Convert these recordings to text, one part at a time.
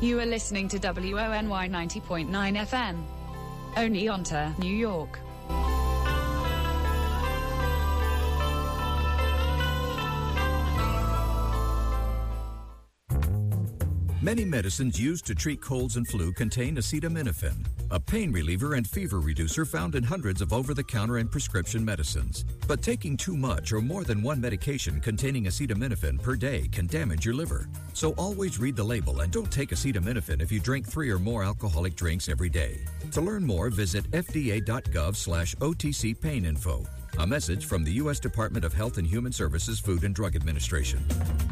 You are listening to WONY 90.9 FM. Oneonta, New York. Many medicines used to treat colds and flu contain acetaminophen, a pain reliever and fever reducer found in hundreds of over-the-counter and prescription medicines. But taking too much or more than one medication containing acetaminophen per day can damage your liver. So always read the label and don't take acetaminophen if you drink 3 or more alcoholic drinks every day. To learn more, visit fda.gov/OTC pain info. A message from the U.S. Department of Health and Human Services Food and Drug Administration.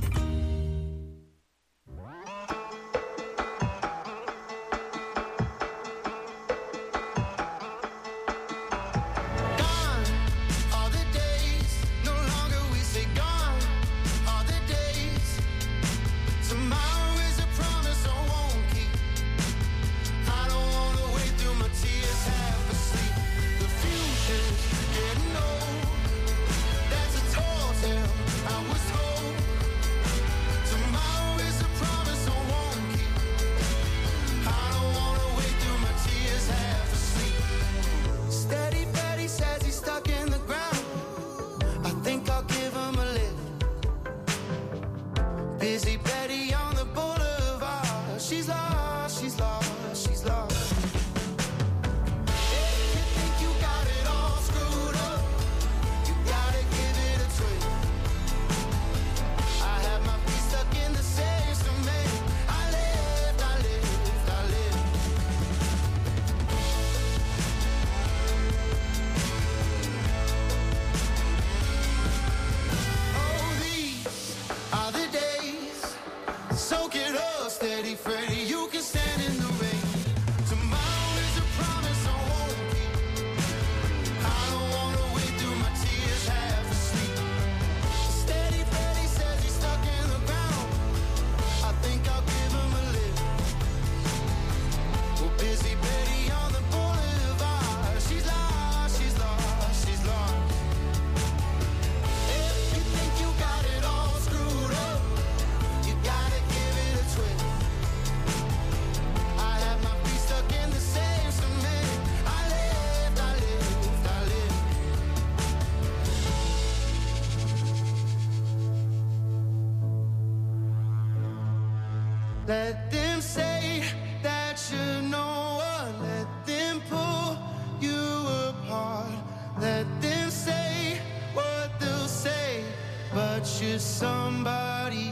Let them say that you're no one. Let them pull you apart. Let them say what they'll say, but you're somebody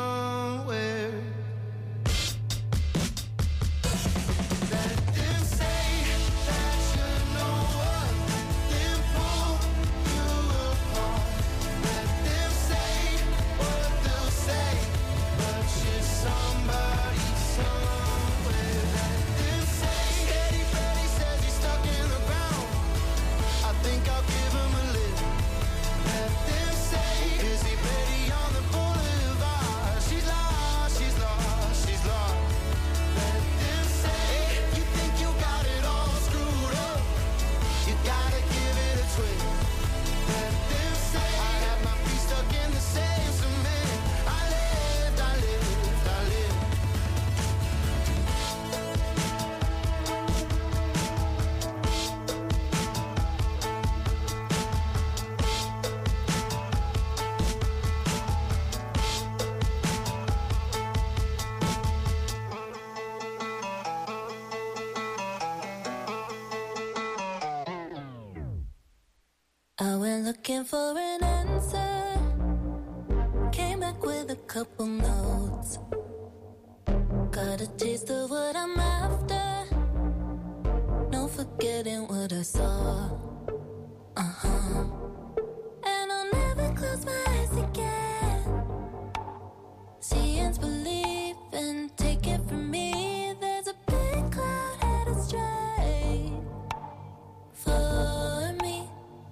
somewhere. Looking for an answer, came back with a couple notes. Got a taste of what I'm after, no forgetting what I saw. And I'll never close my eyes again. Seeing's believing, take it from me. There's a big cloud headed straight for me.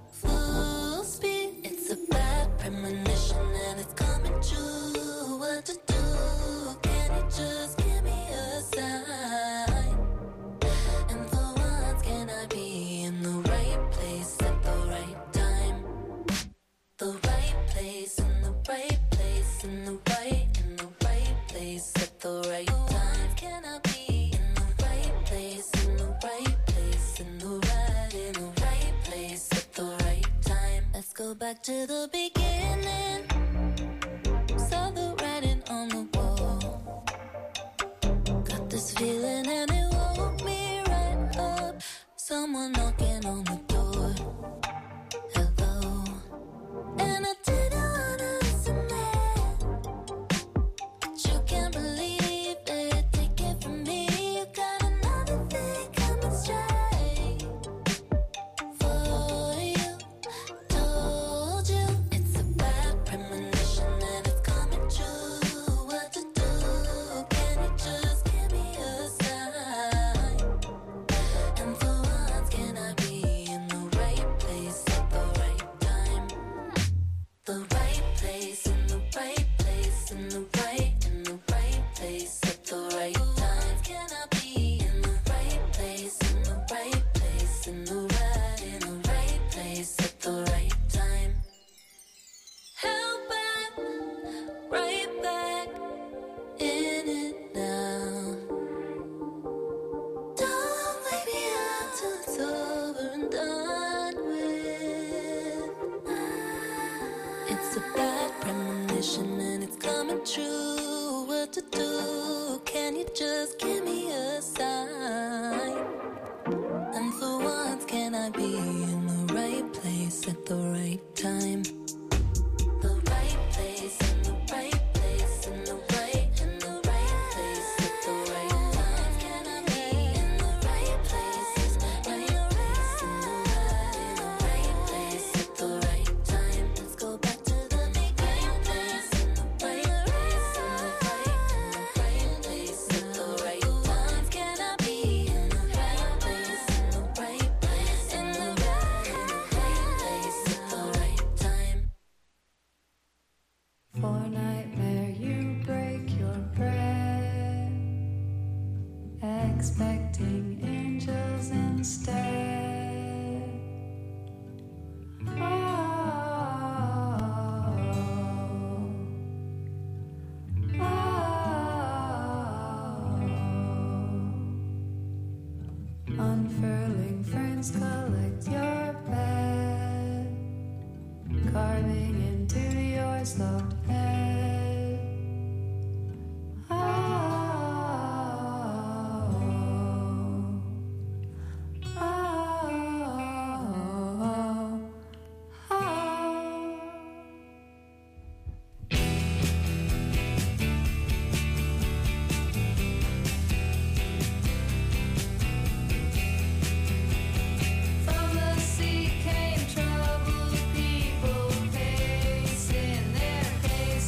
Premonition and it's coming true. What to do? Can you just give me a sign? And for once, can I be in the right place at the right time? The right place in the right place in the right place at the right time. Can back to the beginning. Saw the writing on the wall. Got this feeling and it woke me right up. Someone knocking on the door. Hello. And I didn't wanna listen there, but you can't believe it. Take it from me, you got another thing coming straight for you. Told you it's a bad premonition and it's coming true. What to do? Can you just give me a sign? And for once, can I be in the right place at the right time? The right place in the right place in the right place at the right time. Can I be in the right place in the right place in the right place at the right time? Held back, right back in it now. Don't wake me up till it's over and done with. It's a bad premonition and it's coming true. What to do? Can you just give me a sign? And for once, can I be in the right place at the right time? The right place in the right place in the right place at the right time. Can I be in the right place in the right place at the right time? Let's go back to the beginning. Place in the right place in the right place at the right time. Can I be in the right place in the right place in the right place at the right time? For nightmare, you break your bread, expecting angels instead. Unfurling ferns collect your bed, carving into your soft head. From the sea came troubled people, facing their place.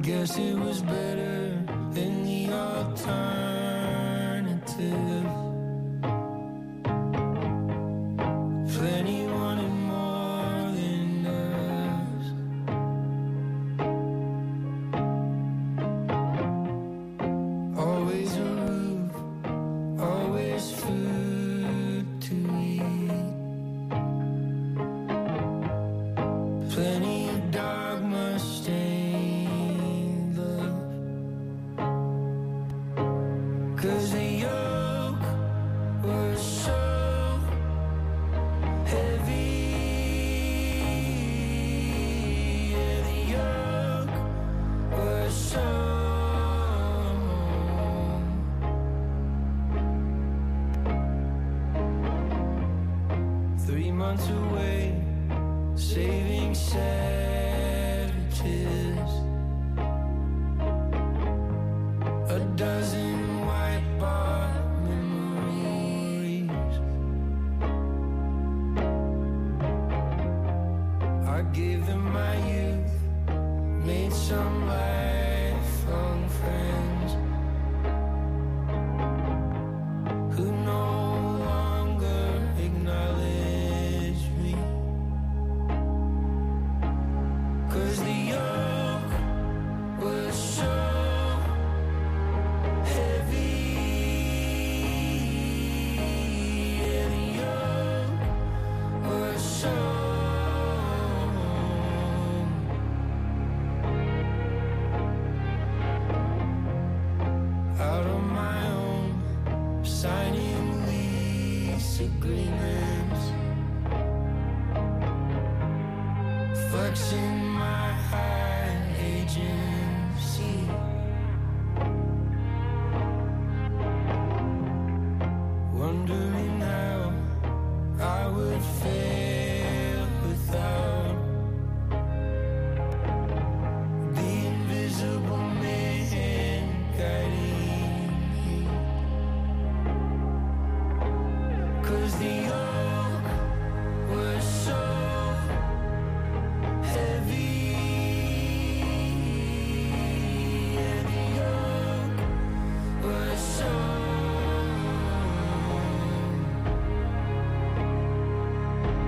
guess it was better than the alternative. Plenty wanted more than us. Always a roof, always food to eat. Plenty of dogma stained love. 'Cause the yoke was so heavy. Yeah, the yoke was so 3 months away, saving savages. A dozen white bar memories. I gave them my youth, made some lifelong friends who no longer acknowledge me. 'Cause the yoke was so heavy. Yeah, the yoke was so out on my own, signing lease agreements, flexing my high agency. Wondering how I would fail without the invisible man guiding me. 'Cause the yoke was so heavy. Yeah, the yoke was so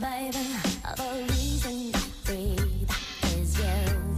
baby, the reason I breathe is you.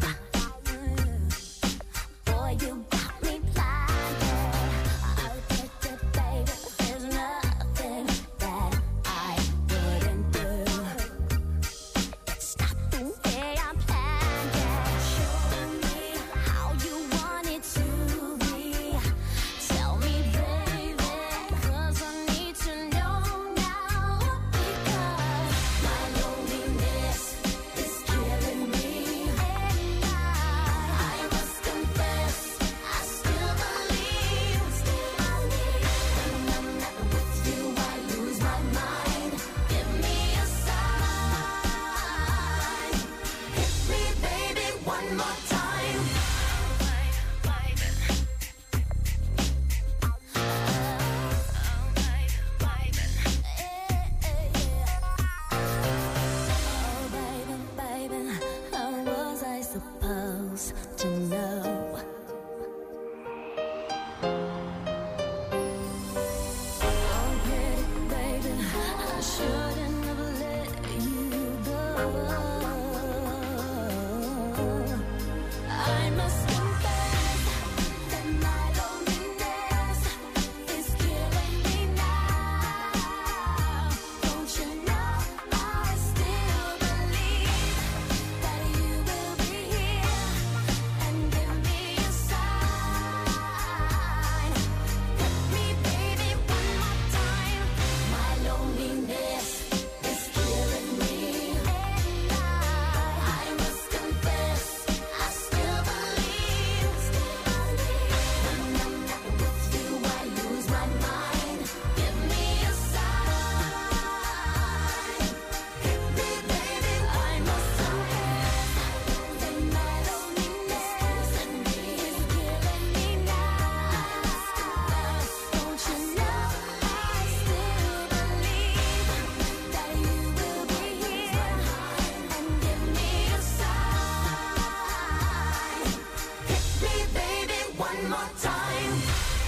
Boy, you got me blinded. Oh, baby, there's nothing that I wouldn't do. It's not the way I planned it. Show me how you want it to be. Tell me, baby, 'cause I need to know now. Because my loneliness is killing me, and I must confess, I still believe. When I'm not with you, I lose my mind. Give me a sign. Hit me, baby, one more time. Oh, baby, baby, how was I supposed to know? Oh, pretty baby, I shouldn't have let you go. I must confess that my loneliness is killing me now. Don't you know I still believe that you will be here and give me a sign. Hit me, baby, one more time. My loneliness is killing me, and I must confess, I still believe. When I'm not with you, I lose my mind. Give me a sign. Hit me, baby, I must confess that my loneliness is killing me now. Don't you know I still believe that you will be here and give me a sign. Hit me, baby, one more time.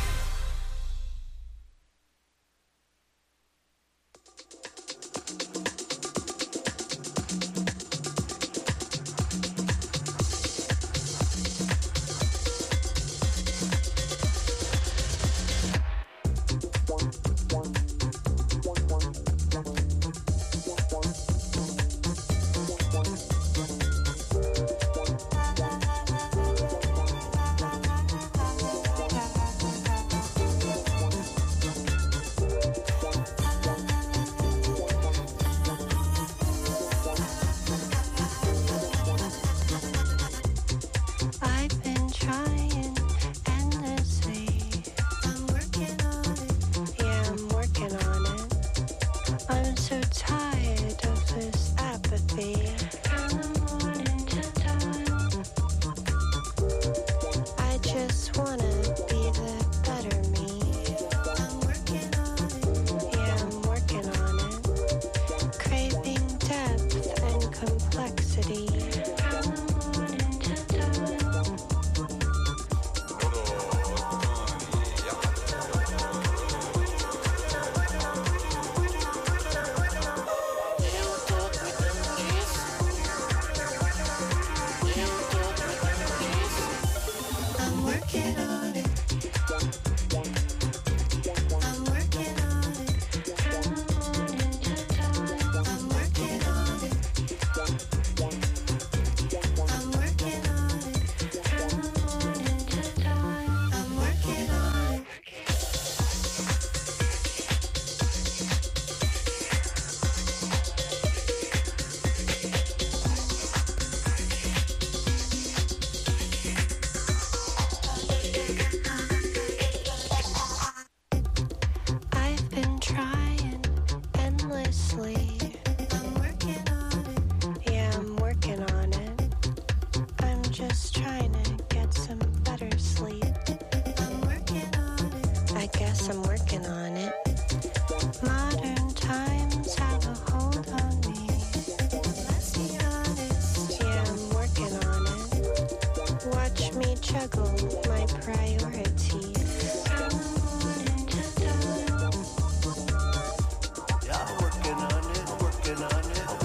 I've been trying endlessly. I'm working on it. Yeah, I'm working on it. I'm so tired of this apathy. From the morning till dawn. I just wanna be the better me. I'm working on it. Yeah, I'm working on it. Craving depth and complexity. From the morning till dawn. I'm working on it. I'm working on it. From the morning till dawn. I'm working on it. I'm working on it. From the morning till dawn. I'm working on it. I've been trying endlessly. I'm working on it. Yeah, I'm working on it. I'm just trying to get some better sleep. I'm working on it. I guess I'm working on it. Modern times have a hold on me. Let's be honest. Yeah, I'm working on it. Watch me juggle my priorities. From the morning till dawn. Yeah, I'm working on it, working on it.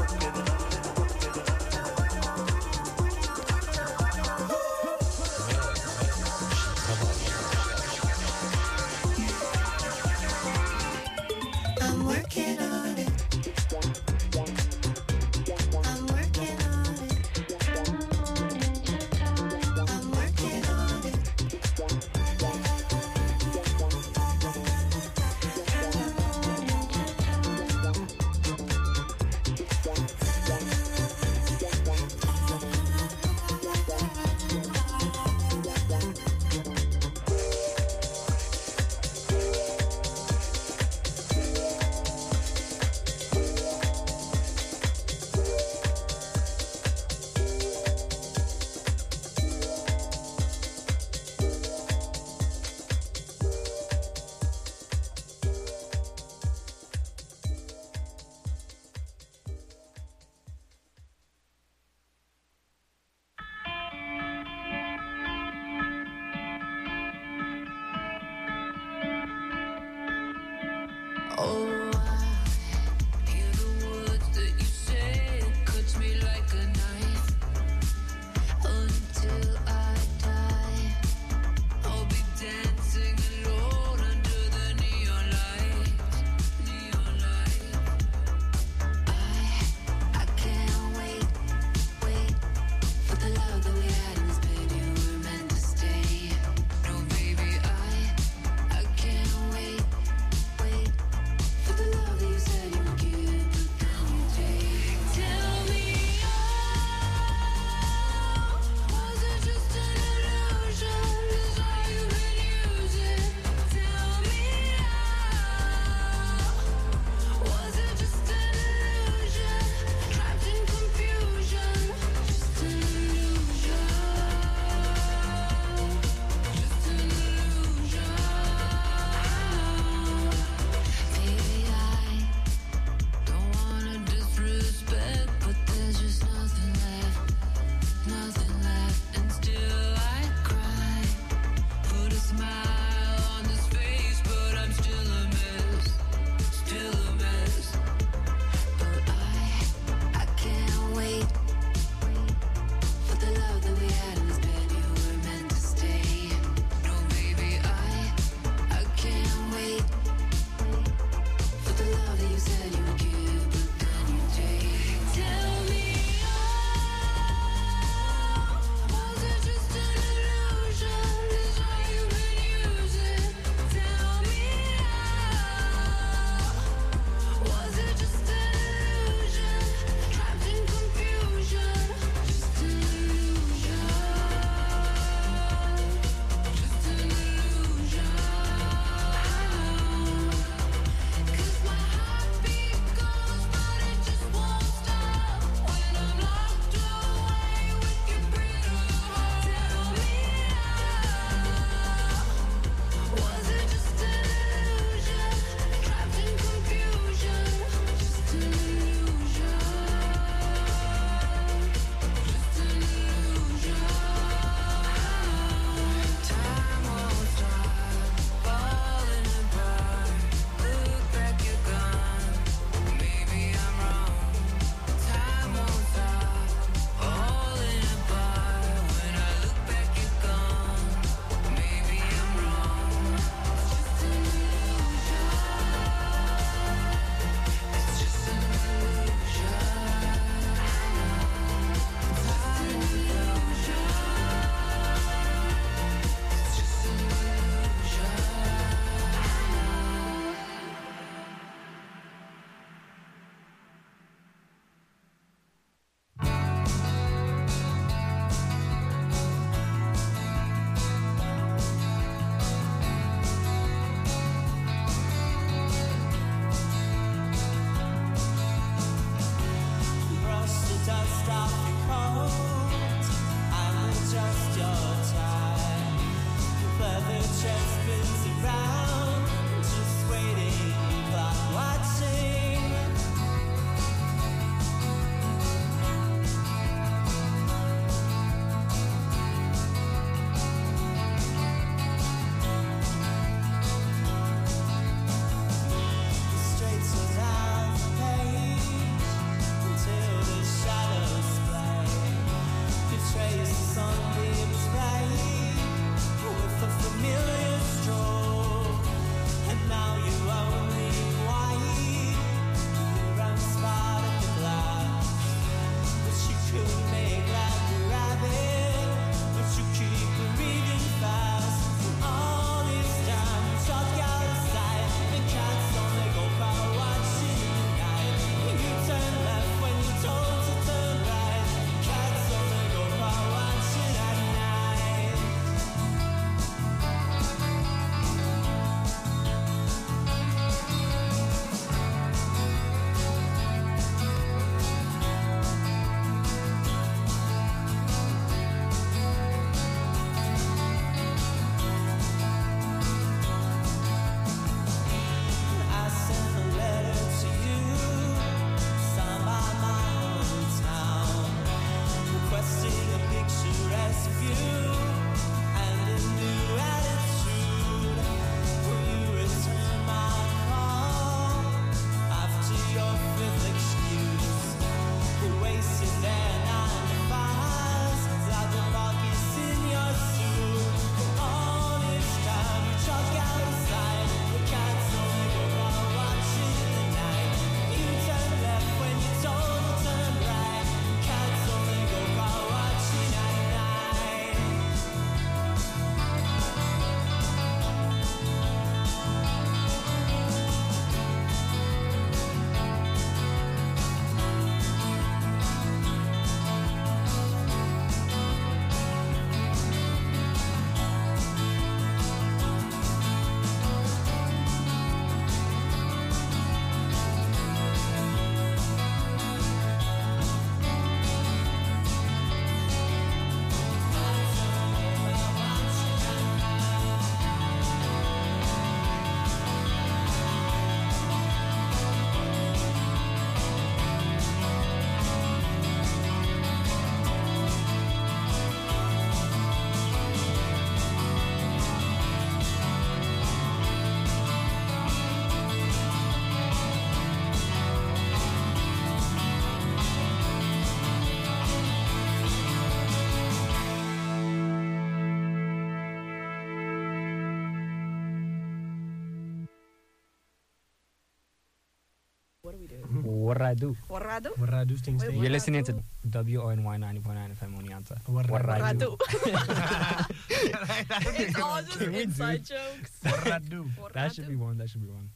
Warradu. Warradu? Warradu Sting. You're listening to WONY 90.9 FM on Yanta. Warradu. That'd be a It's good all one. just Can we do- inside jokes. Warradu. That should be one. That should be one.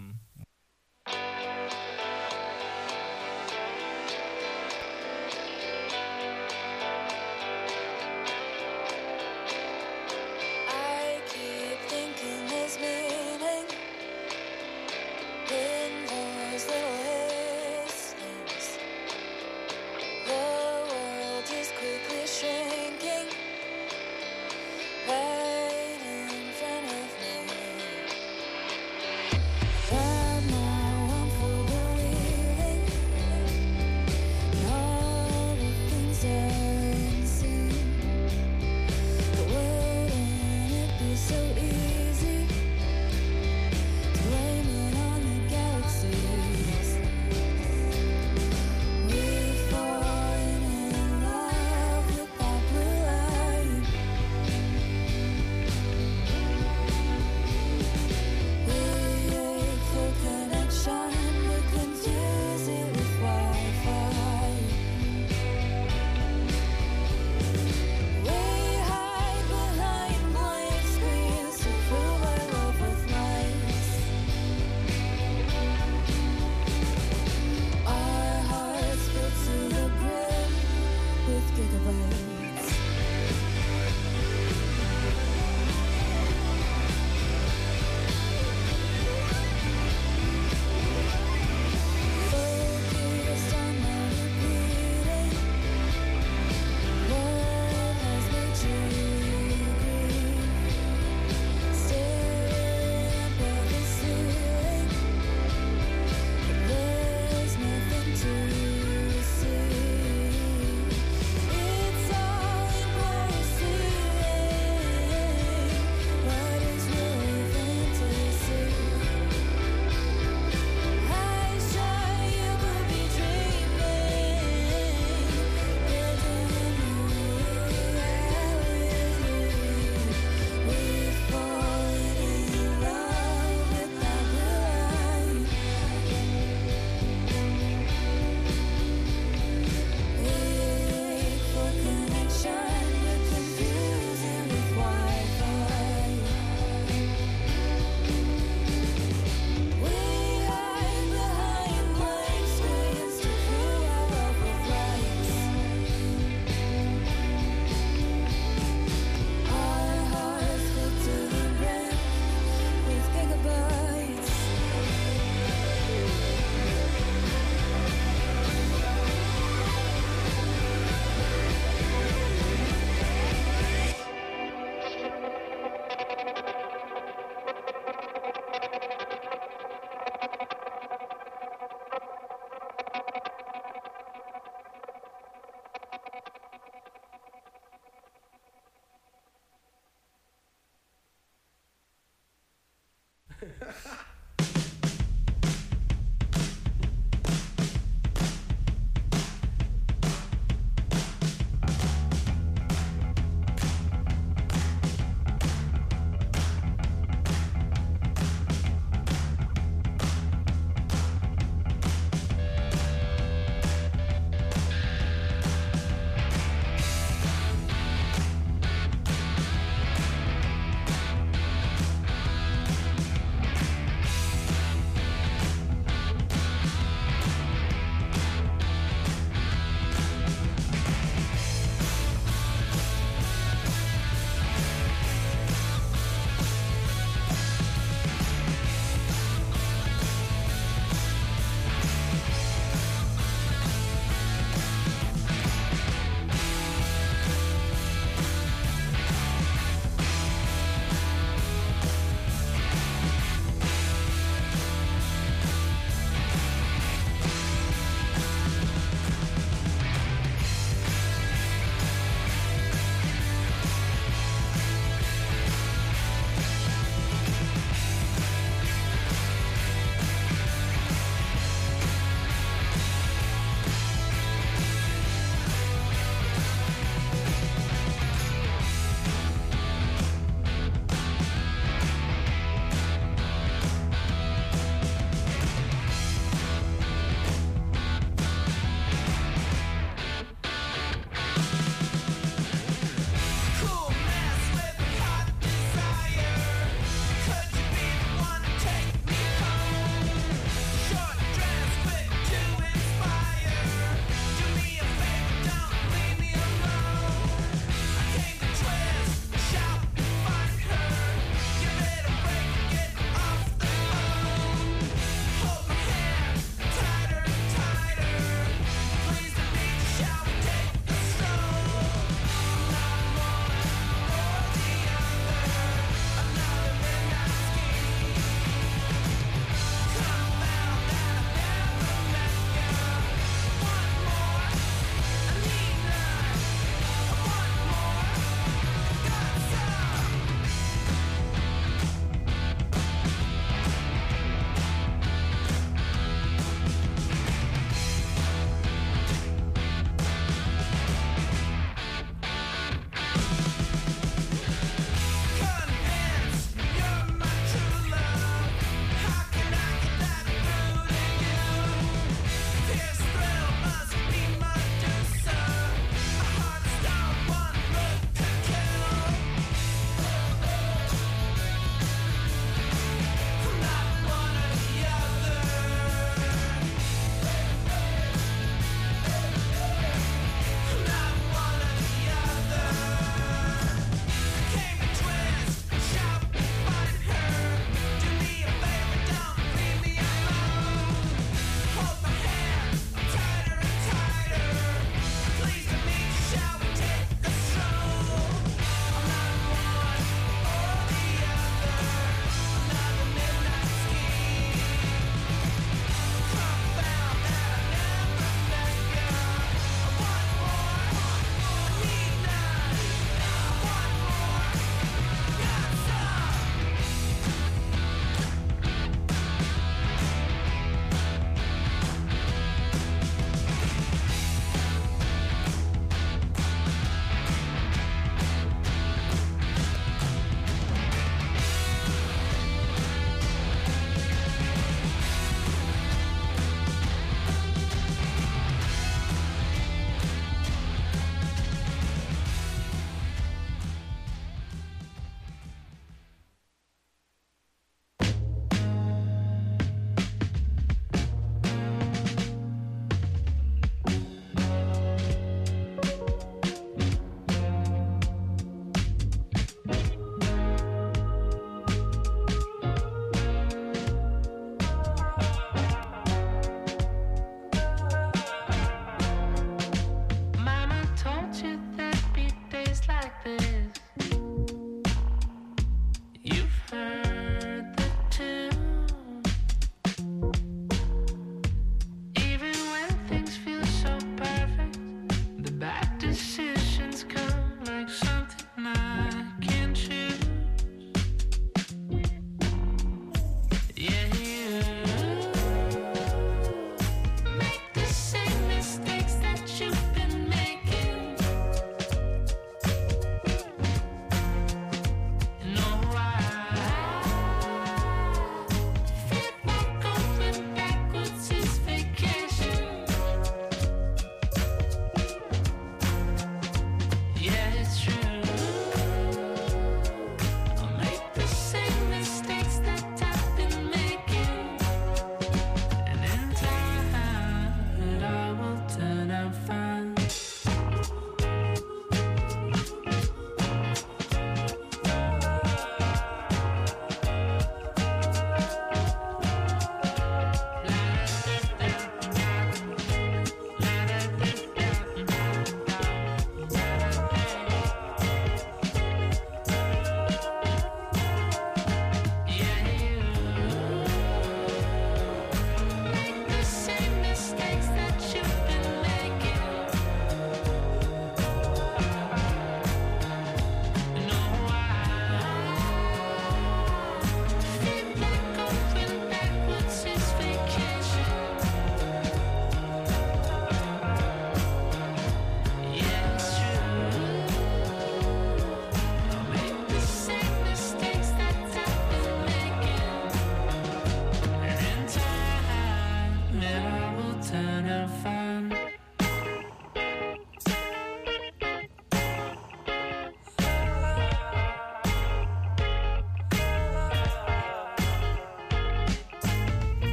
I keep thinking there's meaning in those little hissings. The world is quickly shrinking right in front of me. And now I'm for believing in all the things unseen. But wouldn't it be so easy to blame it on the galaxies? We've fallen in love with that blue light. We wait for connection, but confuse it with Wi-Fi. We hide behind blank screens to prove our love with lights. Our hearts fill to the brim with gigabytes. Focused on not repeating what has made you grieve. Staring above the ceiling, there's nothing to see. It's all imposing. What is really fantasy? I saw you would be dreaming, building a new reality. We've fallen in love with that blue light. We wait for connection, but confusing with Wi-Fi. We hide behind blank screens to prove our love with lights. Our hearts fill to the brim with gigabytes. decisions come like something I can't choose. Yeah, you make the same mistakes that you've been making. You know I feel like going backwards is vacation.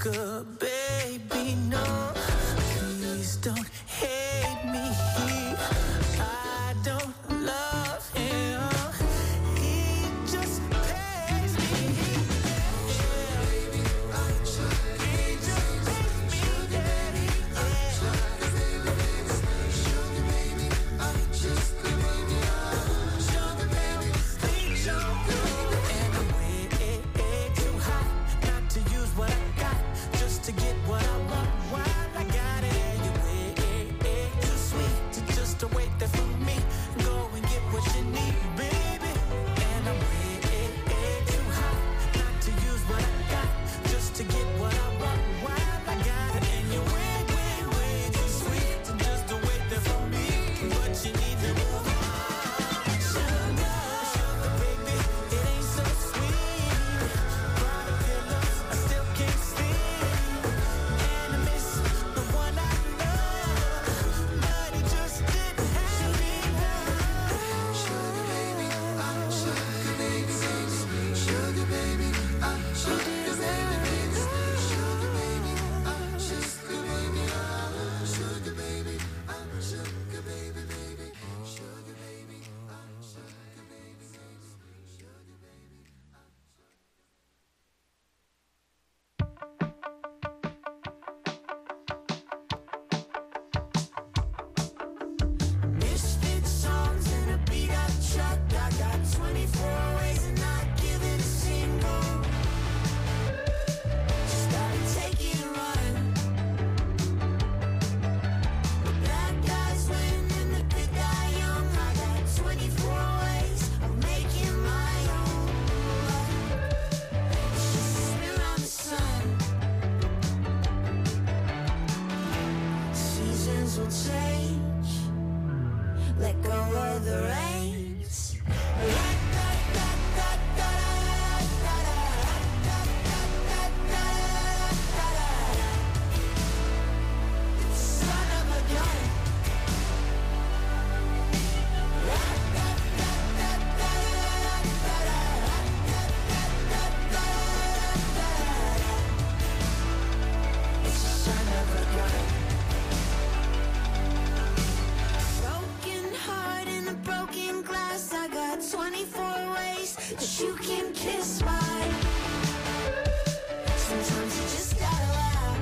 sugar baby, no. Please don't hate me. I don't love him. He just pays me. He just pays me. Sugar baby, sweet sugar. And I'm way too hot not to use what I got just to get what I want. While I got it, and you're way too sweet to just to wait there for me. Go and get what you need, baby. And I'm way too hot not to use what I got just to get what I want. While I got it, and you're way too sweet to just to wait there for me. But you need to move on. Sugar baby, it ain't so sweet. Brought a pillows, I still can't sleep. And I miss the one I love, but he just didn't have me. Sugar baby, I'm sugar baby, sugar baby, I'm sugar baby, sugar baby, I'm sugar baby, I'm sugar baby, I'm sugar baby, baby, sugar baby, I'm sugar baby, sugar baby. Misfit songs in a beat up truck. I got 24 ways and not giving a single. Just gotta take it and run. The bad guys win and the good die young. I got 24 ways of making my own luck. It's just a spin around the sun. Seasons will change. Let go of the reins. Son of a gun. Son of a gun. Broken heart in a broken glass. I got 24 ways that you can kiss my. Sometimes you just gotta laugh.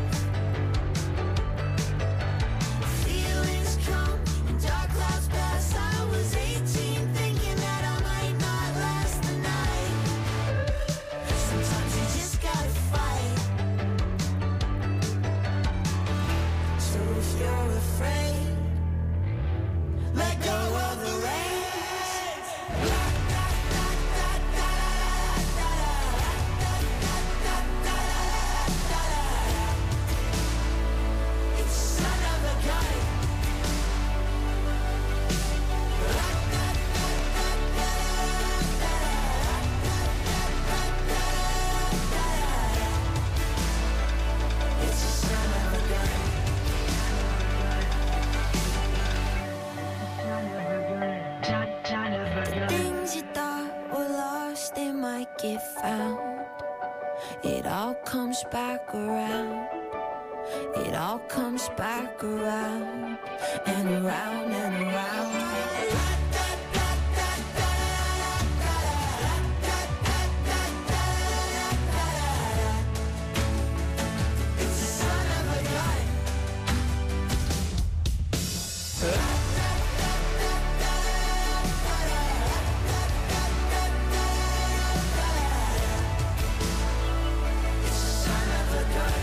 Feelings come and dark clouds pass. I was 18 thinking that I might not last the night. Sometimes you just gotta fight. So if you're afraid, let go of the reins. It's son of a gun. It's a son of a gun. Things you thought were lost, they might get found. It all comes back around. It all comes back around and around and around. It's a son of a gun. It's a son of a gun.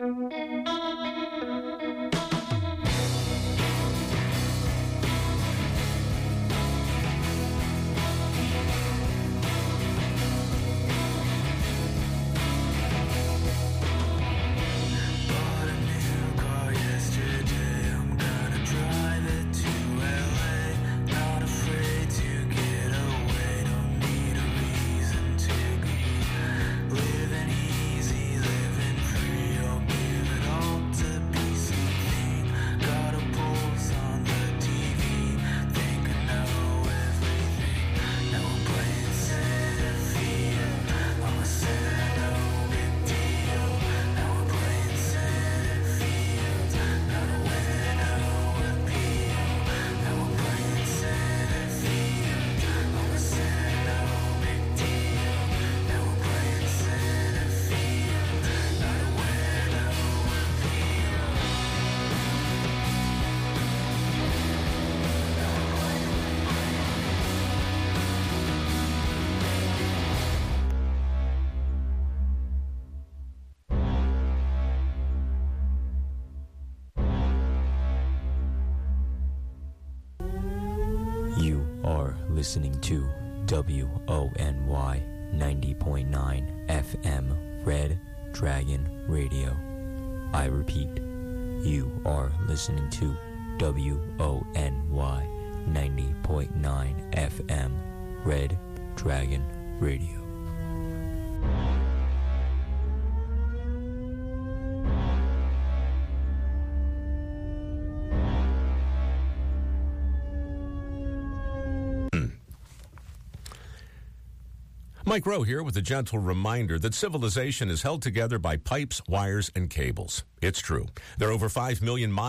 Listening to WONY 90.9 FM Red Dragon Radio. I repeat, you are listening to WONY 90.9 FM Red Dragon Radio. Mike Rowe here with a gentle reminder that civilization is held together by pipes, wires, and cables. It's true. There are over 5 million miles